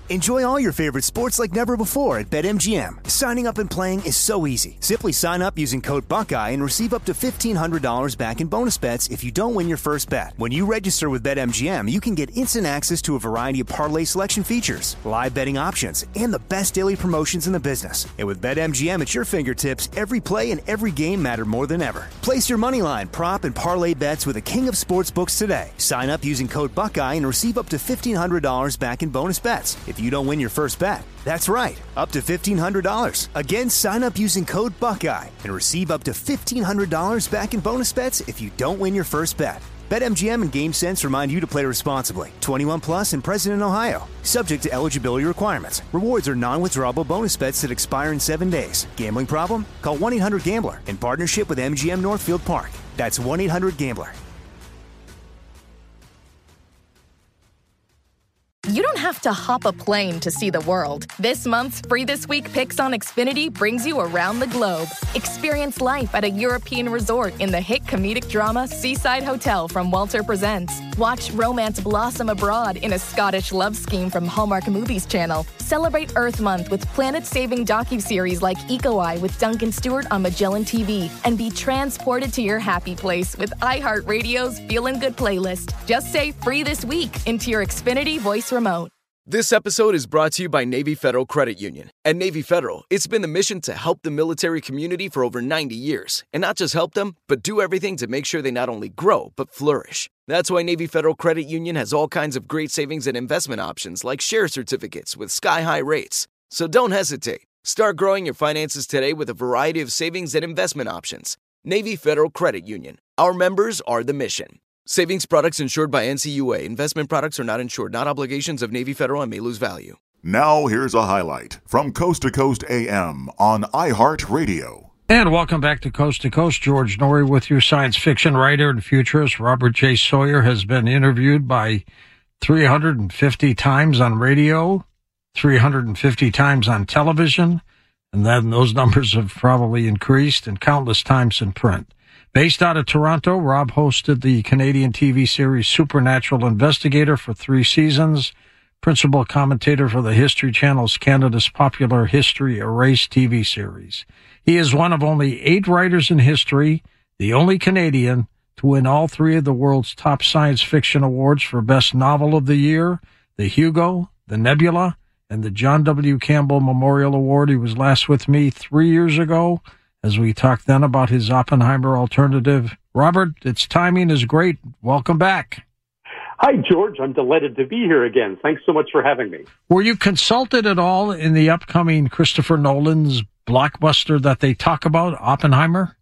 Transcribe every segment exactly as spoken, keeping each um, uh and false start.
Enjoy all your favorite sports like never before at BetMGM. Signing up and playing is so easy. Simply sign up using code Buckeye and receive up to fifteen hundred dollars back in bonus bets if you don't win your first bet. When you register with BetMGM, you can get instant access to a variety of parlay selection features, live betting options, and the best daily promotions in the business. And with BetMGM at your fingertips, every play and every game matter more than ever. Place your moneyline, prop, and parlay bets with the king of sportsbooks today. Sign up using code Buckeye and receive up to fifteen hundred dollars back in bonus bets if you don't win your first bet. That's right, up to fifteen hundred dollars. Again, sign up using code Buckeye and receive up to fifteen hundred dollars back in bonus bets if you don't win your first bet. BetMGM and GameSense remind you to play responsibly. twenty-one plus and present in Ohio. Subject to eligibility requirements. Rewards are non-withdrawable bonus bets that expire in seven days. Gambling problem? Call one eight hundred gambler in partnership with M G M Northfield Park. That's one eight hundred gambler. You don't have to hop a plane to see the world. This month's Free This Week Picks on Xfinity brings you around the globe. Experience life at a European resort in the hit comedic drama Seaside Hotel from Walter Presents. Watch romance blossom abroad in a Scottish love scheme from Hallmark Movies Channel. Celebrate Earth Month with planet-saving docuseries like Eco Eye with Duncan Stewart on Magellan T V. And be transported to your happy place with iHeartRadio's Feelin' Good playlist. Just say Free This Week into your Xfinity voice remote. This episode is brought to you by Navy Federal Credit Union. At Navy Federal, it's been the mission to help the military community for over ninety years. And not just help them, but do everything to make sure they not only grow, but flourish. That's why Navy Federal Credit Union has all kinds of great savings and investment options like share certificates with sky-high rates. So don't hesitate. Start growing your finances today with a variety of savings and investment options. Navy Federal Credit Union. Our members are the mission. Savings products insured by N C U A. Investment products are not insured, not obligations of Navy Federal and may lose value. Now here's a highlight from Coast to Coast A M on iHeartRadio. And welcome back to Coast to Coast. George Norrie with you, science fiction writer and futurist. Robert J. Sawyer has been interviewed by three hundred fifty times on radio, three hundred fifty times on television, and then those numbers have probably increased, and countless times in print. Based out of Toronto, Rob hosted the Canadian T V series Supernatural Investigator for three seasons, principal commentator for the History Channel's Canada's popular History Erased T V series. He is one of only eight writers in history, the only Canadian to win all three of the world's top science fiction awards for Best Novel of the Year, the Hugo, the Nebula, and the John W. Campbell Memorial Award. He was last with me three years ago, as we talked then about his Oppenheimer alternative. Robert, its timing is great. Welcome back. Hi, George. I'm delighted to be here again. Thanks so much for having me. Were you consulted at all in the upcoming Christopher Nolan's blockbuster that they talk about, Oppenheimer?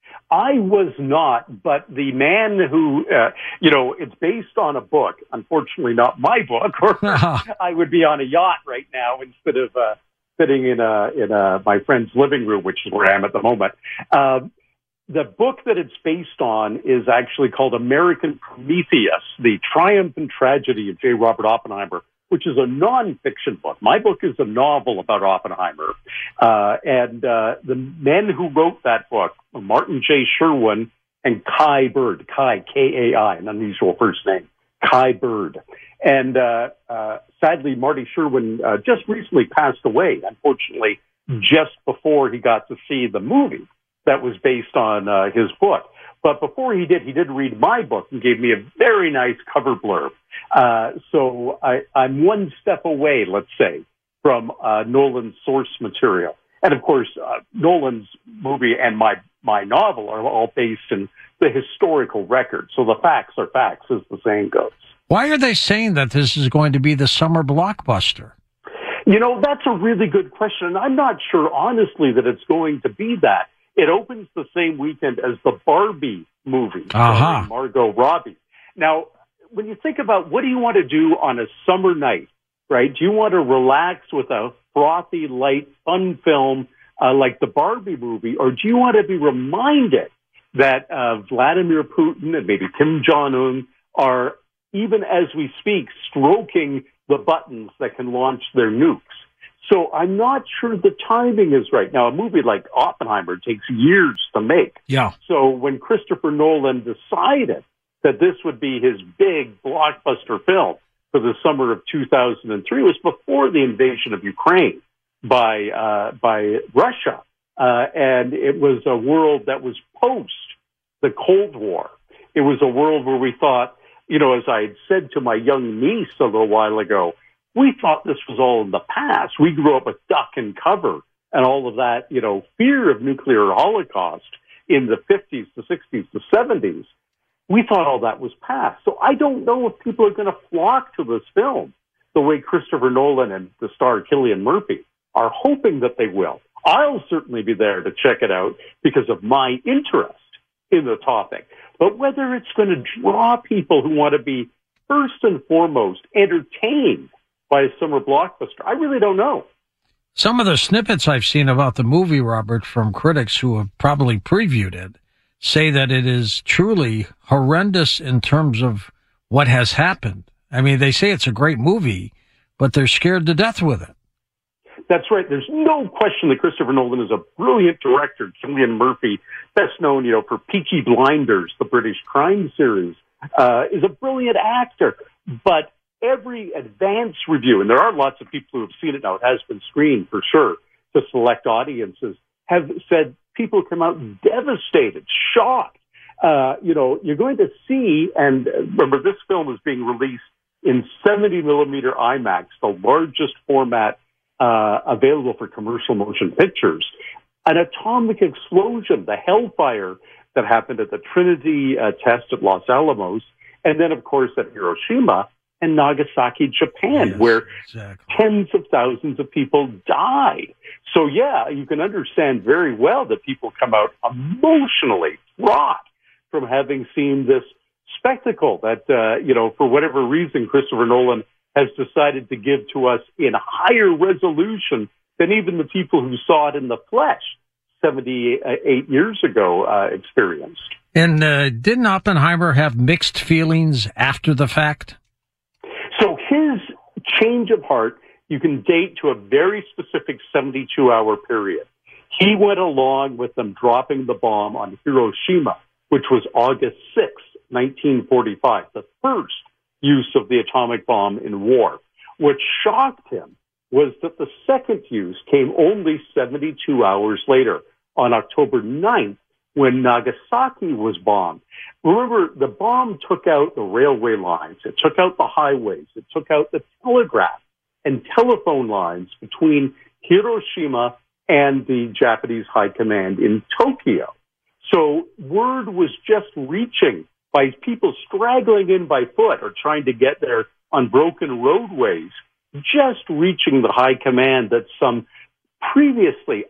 I was not, but the man who, uh, you know, it's based on a book, unfortunately not my book, or I would be on a yacht right now instead of uh, sitting in a, in a, my friend's living room, which is where I am at the moment. Uh, the book that it's based on is actually called American Prometheus, The Triumph and Tragedy of J. Robert Oppenheimer, which is a nonfiction book. My book is a novel about Oppenheimer. Uh, and uh, the men who wrote that book, Martin J. Sherwin and Kai Bird, Kai, K A I, an unusual first name, Kai Bird. And uh, uh, sadly, Marty Sherwin uh, just recently passed away, unfortunately, just before he got to see the movie that was based on uh, his book. But before he did, he did read my book and gave me a very nice cover blurb. Uh, so I, I'm one step away, let's say, from uh, Nolan's source material. And of course, uh, Nolan's movie and my, my novel are all based in the historical record. So the facts are facts, as the saying goes. Why are they saying that this is going to be the summer blockbuster? You know, that's a really good question. And I'm not sure, honestly, that it's going to be that. It opens the same weekend as the Barbie movie, uh-huh. Margot Robbie. Now, when you think about what do you want to do on a summer night, right? Do you want to relax with a frothy, light, fun film uh, like the Barbie movie, or do you want to be reminded that uh, Vladimir Putin and maybe Kim Jong-un are, even as we speak, stroking the buttons that can launch their nukes? So I'm not sure the timing is right. Now, a movie like Oppenheimer takes years to make. Yeah. So when Christopher Nolan decided that this would be his big blockbuster film, for the summer of two thousand three. It was before the invasion of Ukraine by uh, by Russia, uh, and it was a world that was post the Cold War. It was a world where we thought, you know, as I had said to my young niece a little while ago, we thought this was all in the past. We grew up with duck and cover and all of that, you know, fear of nuclear holocaust in the fifties, the sixties, the seventies. We thought all that was past. So I don't know if people are going to flock to this film the way Christopher Nolan and the star Cillian Murphy are hoping that they will. I'll certainly be there to check it out because of my interest in the topic. But whether it's going to draw people who want to be first and foremost entertained by a summer blockbuster, I really don't know. Some of the snippets I've seen about the movie, Robert, from critics who have probably previewed it, say that it is truly horrendous in terms of what has happened. I mean, they say it's a great movie, but they're scared to death with it. That's right. There's no question that Christopher Nolan is a brilliant director. Cillian Murphy, best known, you know, for Peaky Blinders, the British crime series, uh, is a brilliant actor. But every advance review, and there are lots of people who have seen it now, it has been screened for sure to select audiences, have said people come out devastated, shocked. Uh, you know, you're going to see, and remember, this film is being released in seventy millimeter IMAX, the largest format uh, available for commercial motion pictures. An atomic explosion, the hellfire that happened at the Trinity uh, test at Los Alamos, and then, of course, at Hiroshima and Nagasaki, Japan, yes, where exactly. tens of thousands of people died. So, yeah, you can understand very well that people come out emotionally fraught from having seen this spectacle that, uh, you know, for whatever reason, Christopher Nolan has decided to give to us in higher resolution than even the people who saw it in the flesh seventy-eight years ago uh, experienced. And uh, didn't Oppenheimer have mixed feelings after the fact? So his change of heart, you can date to a very specific seventy-two hour period. He went along with them dropping the bomb on Hiroshima, which was August sixth, nineteen forty-five, the first use of the atomic bomb in war. What shocked him was that the second use came only seventy-two hours later, on October ninth, when Nagasaki was bombed. Remember, the bomb took out the railway lines, it took out the highways, it took out the telegraph and telephone lines between Hiroshima and the Japanese high command in Tokyo. So word was just reaching by people straggling in by foot or trying to get there on broken roadways, just reaching the high command that some previously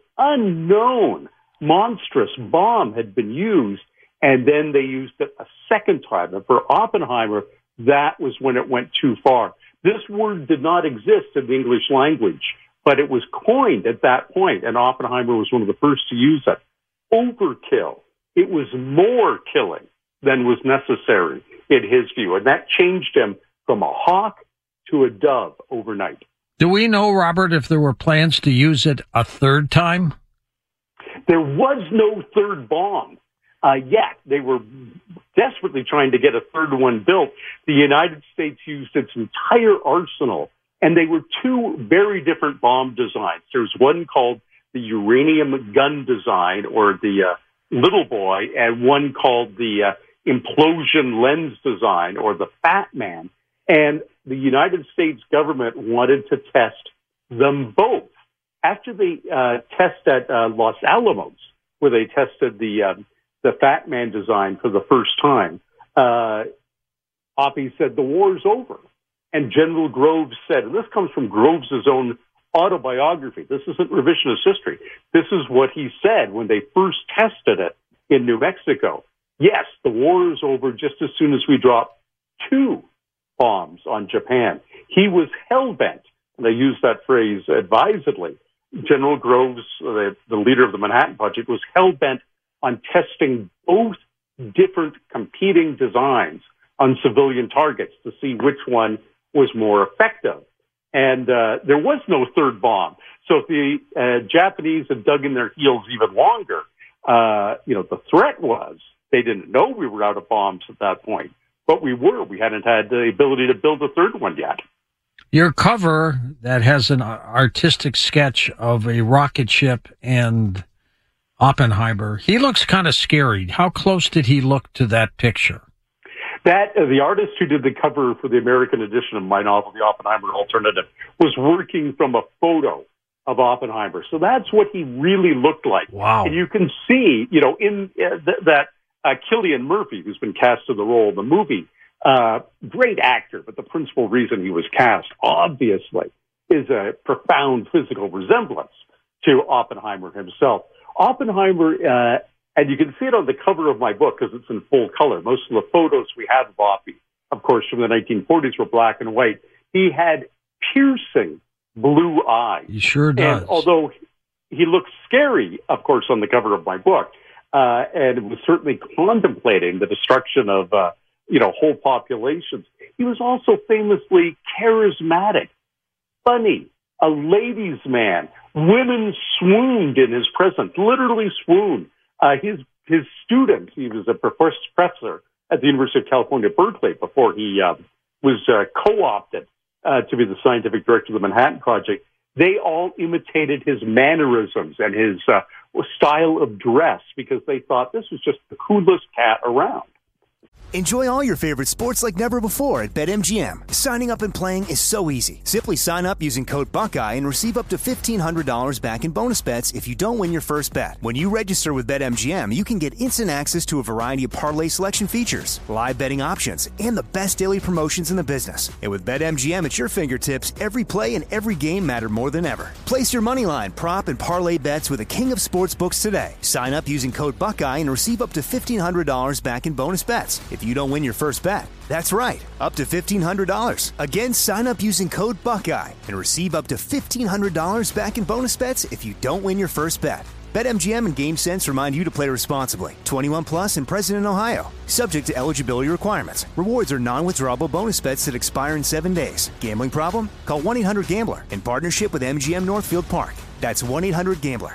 unknown monstrous bomb had been used, and then they used it a second time. And for Oppenheimer, that was when it went too far. This word did not exist in the English language, but it was coined at that point, and Oppenheimer was one of the first to use it. Overkill. It was more killing than was necessary in his view, and that changed him from a hawk to a dove overnight. Do we know, Robert, if there were plans to use it a third time? There was no third bomb uh, yet. They were desperately trying to get a third one built. The United States used its entire arsenal, and they were two very different bomb designs. There's one called the uranium gun design, or the uh, little boy, and one called the uh, implosion lens design, or the Fat Man. And the United States government wanted to test them both. After they uh, test at uh, Los Alamos, where they tested the uh, the Fat Man design for the first time, uh, Oppie said the war's over. And General Groves said, and this comes from Groves' own autobiography. This isn't revisionist history. This is what he said when they first tested it in New Mexico. Yes, the war is over just as soon as we drop two bombs on Japan. He was hell-bent, and I use that phrase advisedly. General Groves, the, the leader of the Manhattan Project, was hell-bent on testing both different competing designs on civilian targets to see which one was more effective. And uh, there was no third bomb. So if the uh, Japanese had dug in their heels even longer, uh, you know, the threat was they didn't know we were out of bombs at that point. but we were. We hadn't had the ability to build a third one yet. Your cover that has an artistic sketch of a rocket ship and Oppenheimer, he looks kind of scary. How close did he look to that picture? That uh, the artist who did the cover for the American edition of my novel, The Oppenheimer Alternative, was working from a photo of Oppenheimer. So that's what he really looked like. Wow. And you can see, you know, in uh, th- that uh, Cillian Murphy, who's been cast in the role of the movie, uh, great actor, but the principal reason he was cast, obviously, is a profound physical resemblance to Oppenheimer himself. Oppenheimer, uh, and you can see it on the cover of my book because it's in full color. Most of the photos we have of Oppie, of course, from the nineteen forties were black and white. He had piercing blue eyes. He sure does. And although he looks scary, of course, on the cover of my book, uh, and was certainly contemplating the destruction of, uh, you know, whole populations, he was also famously charismatic, funny, a ladies' man. Women swooned in his presence, literally swooned. Uh, his his students, he was a professor at the University of California, Berkeley, before he uh, was uh, co-opted uh, to be the scientific director of the Manhattan Project. They all imitated his mannerisms and his uh, style of dress because they thought this was just the coolest cat around. Enjoy all your favorite sports like never before at BetMGM. Signing up and playing is so easy. Simply sign up using code Buckeye and receive up to fifteen hundred dollars back in bonus bets if you don't win your first bet. When you register with BetMGM, you can get instant access to a variety of parlay selection features, live betting options, and the best daily promotions in the business. And with BetMGM at your fingertips, every play and every game matter more than ever. Place your moneyline, prop, and parlay bets with the king of sportsbooks today. Sign up using code Buckeye and receive up to fifteen hundred dollars back in bonus bets if you don't win your first bet. That's right, up to fifteen hundred dollars. Again, sign up using code Buckeye and receive up to fifteen hundred dollars back in bonus bets if you don't win your first bet. BetMGM and GameSense remind you to play responsibly. twenty-one plus and present in Ohio. Subject to eligibility requirements. Rewards are non-withdrawable bonus bets that expire in seven days. Gambling problem? Call one eight hundred gambler in partnership with M G M Northfield Park. That's one eight hundred gambler.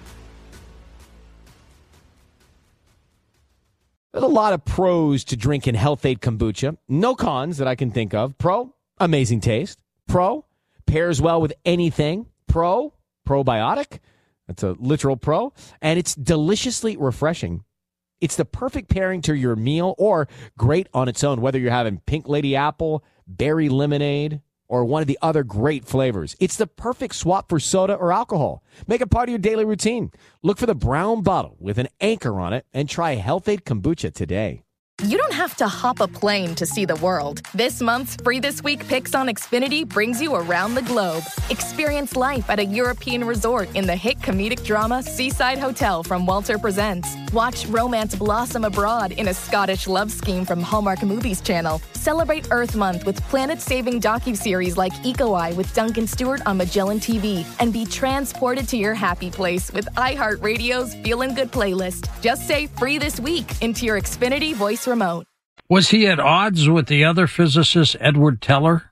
There's a lot of pros to drinking Health-Ade kombucha. No cons that I can think of. Pro, amazing taste. Pro, pairs well with anything. Pro, probiotic. That's a literal pro. And it's deliciously refreshing. It's the perfect pairing to your meal or great on its own, whether you're having pink lady apple, berry lemonade, or one of the other great flavors. It's the perfect swap for soda or alcohol. Make it part of your daily routine. Look for the brown bottle with an anchor on it and try Health-Ade kombucha today. You don't have to hop a plane to see the world. This month's Free This Week Picks on Xfinity brings you around the globe. Experience life at a European resort in the hit comedic drama Seaside Hotel from Walter Presents. Watch romance blossom abroad in a Scottish love scheme from Hallmark Movies Channel. Celebrate Earth Month with planet-saving docuseries like Eco Eye with Duncan Stewart on Magellan T V. And be transported to your happy place with iHeartRadio's Feelin' Good playlist. Just say Free This Week into your Xfinity voice remote. Was he at odds with the other physicist, Edward Teller?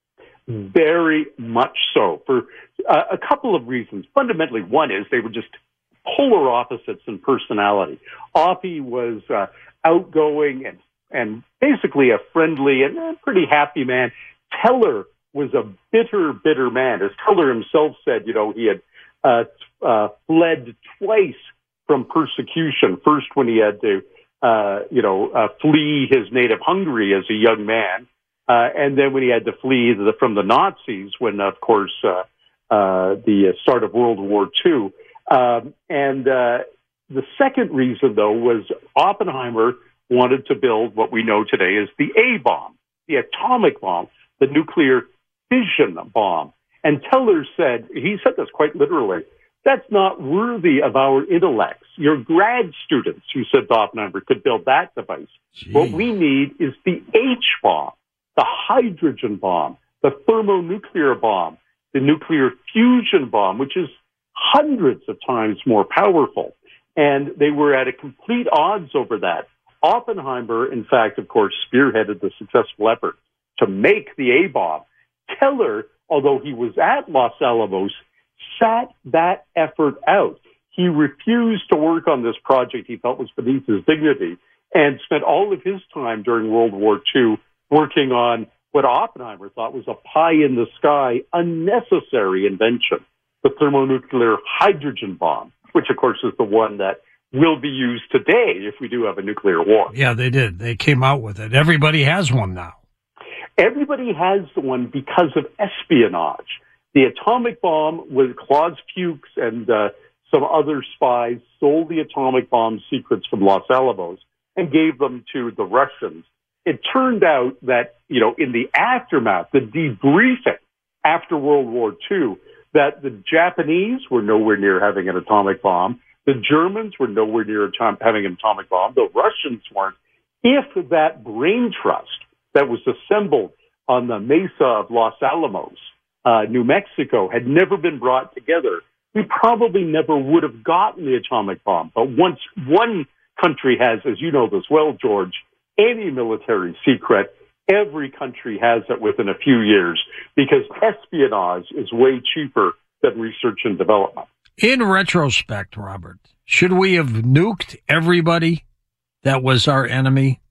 Very much so, for uh, a couple of reasons. Fundamentally, one is they were just polar opposites in personality. Oppie was uh, outgoing and, and basically a friendly and uh, pretty happy man. Teller was a bitter, bitter man. As Teller himself said, you know, he had uh, uh, fled twice from persecution. First, when he had to Uh, you know, uh, flee his native Hungary as a young man. Uh, and then when he had to flee the, from the Nazis when, of course, uh, uh, the start of World War Two. Um, and uh, the second reason, though, was Oppenheimer wanted to build what we know today as the A-bomb, the atomic bomb, the nuclear fission bomb. And Teller said, he said this quite literally, that's not worthy of our intellects. Your grad students, who said Oppenheimer, could build that device. Gee. What we need is the H-bomb, the hydrogen bomb, the thermonuclear bomb, the nuclear fusion bomb, which is hundreds of times more powerful. And they were at a complete odds over that. Oppenheimer, in fact, of course, spearheaded the successful effort to make the A-bomb. Teller, although he was at Los Alamos, sat that effort out. He refused to work on this project he felt was beneath his dignity. and spent all of his time during World War Two working on what Oppenheimer thought was a pie-in-the-sky, unnecessary invention, the thermonuclear hydrogen bomb, which, of course, is the one that will be used today if we do have a nuclear war. Yeah, they did. They came out with it. Everybody has one now. Everybody has one because of espionage. The atomic bomb with Claus Fuchs and uh, some other spies stole the atomic bomb secrets from Los Alamos and gave them to the Russians. It turned out that, you know, in the aftermath, the debriefing after World War Two, that the Japanese were nowhere near having an atomic bomb. The Germans were nowhere near atom- having an atomic bomb. The Russians weren't. If that brain trust that was assembled on the mesa of Los Alamos, uh, New Mexico, had never been brought together, we probably never would have gotten the atomic bomb. But once one country has, as you know this well, George, any military secret, every country has it within a few years because espionage is way cheaper than research and development. In retrospect, Robert, should we have nuked everybody that was our enemy?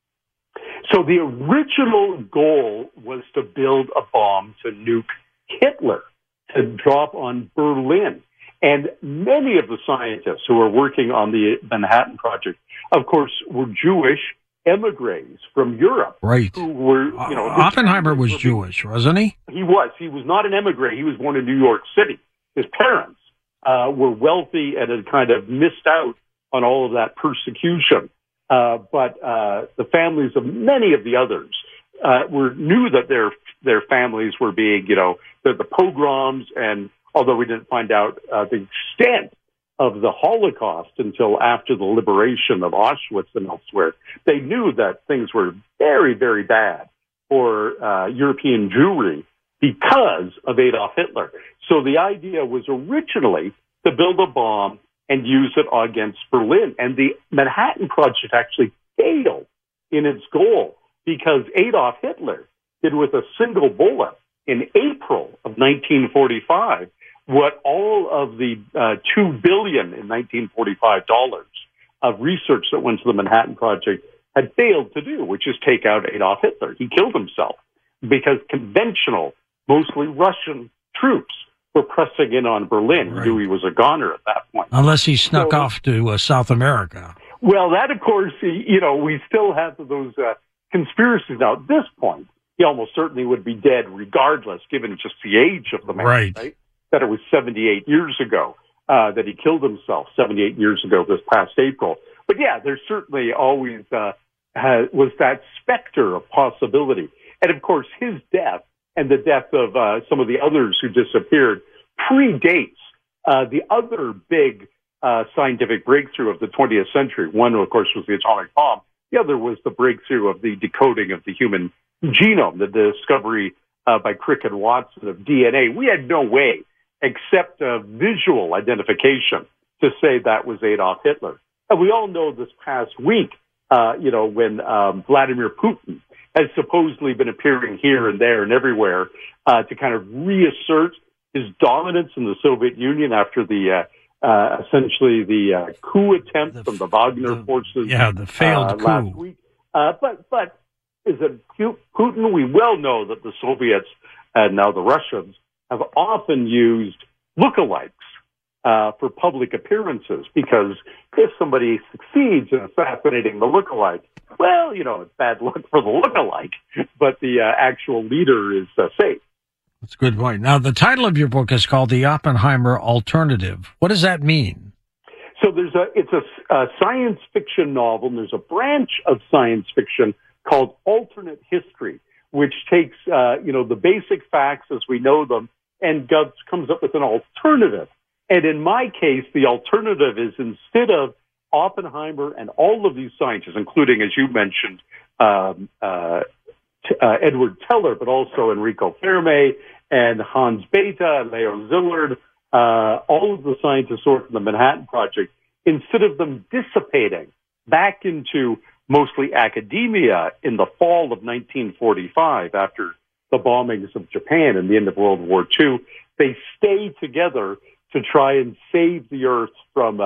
So the original goal was to build a bomb to nuke Hitler, to drop on Berlin. And many of the scientists who were working on the Manhattan Project, of course, were Jewish emigres from Europe. Right. Who were, you know, Oppenheimer was Jewish, wasn't he? He was. He was not an emigre. He was born in New York City. His parents uh, were wealthy and had kind of missed out on all of that persecution. Uh, but uh, the families of many of the others uh, were knew that their their families were being, you know, the, the pogroms, and although we didn't find out uh, the extent of the Holocaust until after the liberation of Auschwitz and elsewhere, they knew that things were very, very bad for uh, European Jewry because of Adolf Hitler. So the idea was originally to build a bomb and use it against Berlin. And the Manhattan Project actually failed in its goal because Adolf Hitler did with a single bullet in April of nineteen forty-five what all of the uh, two billion dollars in nineteen forty-five dollars of research that went to the Manhattan Project had failed to do, which is take out Adolf Hitler. He killed himself because conventional, mostly Russian troops were pressing in on Berlin. Right. He knew he was a goner at that point. Unless he snuck so, off to uh, South America. Well, that, of course, you know, we still have those uh, conspiracies now. At this point, he almost certainly would be dead regardless, given just the age of the man, right? right? That it was seventy-eight years ago uh, that he killed himself, seventy-eight years ago this past April. But yeah, there certainly always uh, has, was that specter of possibility. And of course, his death and the death of uh, some of the others who disappeared predates uh, the other big uh, scientific breakthrough of the twentieth century. One, of course, was the atomic bomb. The other was the breakthrough of the decoding of the human genome, the discovery uh, by Crick and Watson of D N A. We had no way, except a visual identification, to say that was Adolf Hitler. And we all know this past week, uh, you know, when um, Vladimir Putin has supposedly been appearing here and there and everywhere uh, to kind of reassert his dominance in the Soviet Union after the uh, uh, essentially the uh, coup attempt the, from the Wagner the, forces. Yeah, the failed uh, coup. Last week. Uh, but but is it Putin? We well know that the Soviets and now the Russians have often used lookalikes uh, for public appearances, because if somebody succeeds in assassinating the lookalike, well, you know, it's bad luck for the lookalike, but the uh, actual leader is uh, safe. That's a good point. Now, the title of your book is called The Oppenheimer Alternative. What does that mean? So there's a it's a, a science fiction novel, and there's a branch of science fiction called alternate history, which takes uh, you know the basic facts as we know them and goes, comes up with an alternative. And in my case, the alternative is, instead of Oppenheimer and all of these scientists, including, as you mentioned, um, uh, t- uh, Edward Teller, but also Enrico Fermi and Hans Bethe and Leo Szilard, uh, all of the scientists who worked in the Manhattan Project, instead of them dissipating back into mostly academia in the fall of nineteen forty-five after the bombings of Japan and the end of World War Two, they stay together to try and save the Earth from uh,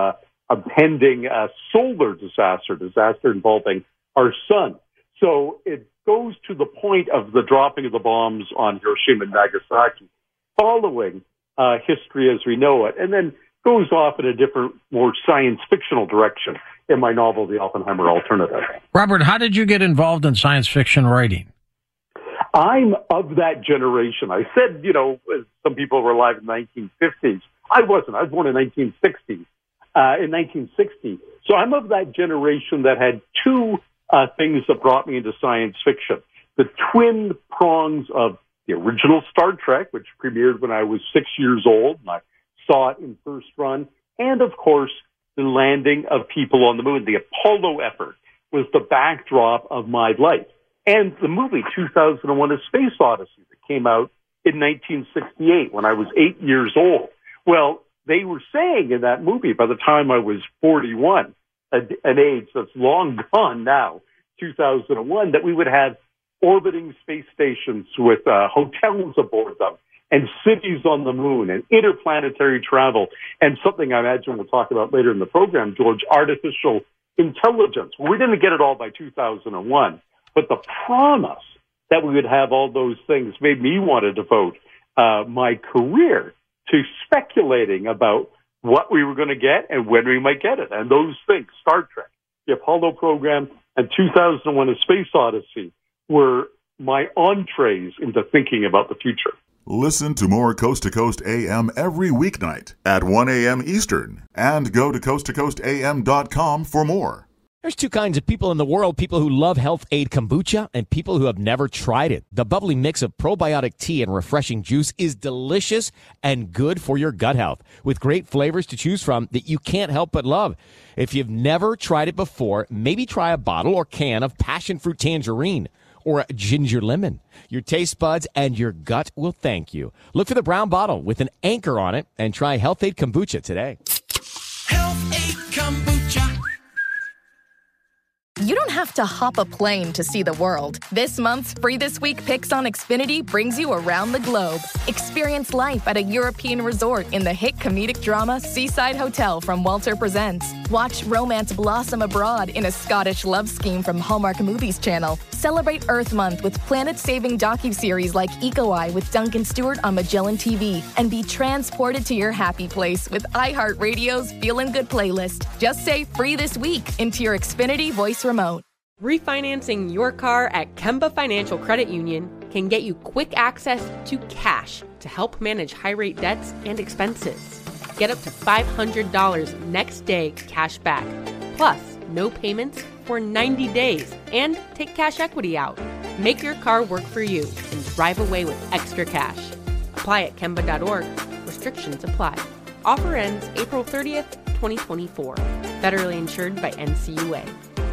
a pending uh, solar disaster, disaster involving our sun. So it goes to the point of the dropping of the bombs on Hiroshima and Nagasaki, following uh, history as we know it, and then goes off in a different, more science fictional direction in my novel, The Oppenheimer Alternative. Robert, how did you get involved in science fiction writing? I'm of that generation. I said, you know, some people were alive in the nineteen fifties. I wasn't. I was born in nineteen sixty. Uh, in nineteen sixty. So I'm of that generation that had two uh, things that brought me into science fiction. The twin prongs of the original Star Trek, which premiered when I was six years old, and I saw it in first run, and of course, the landing of people on the moon. The Apollo effort was the backdrop of my life. And the movie two thousand one: A Space Odyssey that came out in nineteen sixty-eight when I was eight years old. Well, they were saying in that movie, by the time I was forty-one, an age that's long gone now, two thousand one, that we would have orbiting space stations with uh, hotels aboard them and cities on the moon and interplanetary travel and something I imagine we'll talk about later in the program, George, artificial intelligence. Well, we didn't get it all by two thousand one, but the promise that we would have all those things made me want to devote uh, my career to speculating about what we were going to get and when we might get it. And those things, Star Trek, the Apollo program, and two thousand one: A Space Odyssey, were my entrees into thinking about the future. Listen to more Coast to Coast A M every weeknight at one a.m. Eastern, and go to coast to coast a m dot com for more. There's two kinds of people in the world, people who love Health Aid Kombucha and people who have never tried it. The bubbly mix of probiotic tea and refreshing juice is delicious and good for your gut health, with great flavors to choose from that you can't help but love. If you've never tried it before, maybe try a bottle or can of passion fruit tangerine or a ginger lemon. Your taste buds and your gut will thank you. Look for the brown bottle with an anchor on it and try Health Aid Kombucha today. Health Aid Kombucha. You don't have to hop a plane to see the world. This month's Free This Week Picks on Xfinity brings you around the globe. Experience life at a European resort in the hit comedic drama Seaside Hotel from Walter Presents. Watch romance blossom abroad in a Scottish love scheme from Hallmark Movies Channel. Celebrate Earth Month with planet-saving docuseries like Eco Eye with Duncan Stewart on Magellan T V. And be transported to your happy place with iHeartRadio's Feelin' Good playlist. Just say Free This Week into your Xfinity voice remote. Refinancing your car at Kemba Financial Credit Union can get you quick access to cash to help manage high-rate debts and expenses. Get up to five hundred dollars next day cash back, plus no payments for ninety days, and take cash equity out. Make your car work for you and drive away with extra cash. Apply at Kemba dot org. Restrictions apply. Offer ends April thirtieth, twenty twenty-four. Federally insured by N C U A.